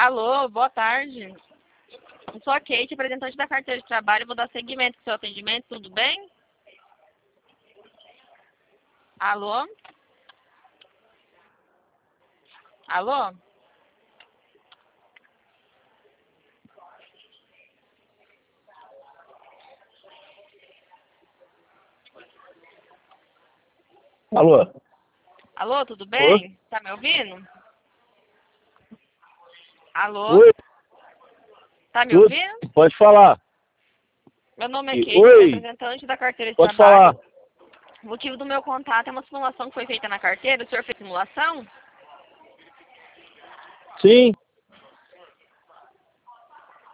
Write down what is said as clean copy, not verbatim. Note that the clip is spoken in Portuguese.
Alô, boa tarde. Eu sou a Kate, representante da carteira de trabalho. Vou dar seguimento ao seu atendimento, tudo bem? Alô? Alô? Alô? Alô, tudo Alô? bem? Tá me ouvindo? Alô? Oi, Tá me tudo? ouvindo? Pode falar. Meu nome é Kate, Oi, representante da carteira de pode trabalho. falar. O motivo do meu contato é uma simulação que foi feita na carteira. O senhor fez simulação? Sim,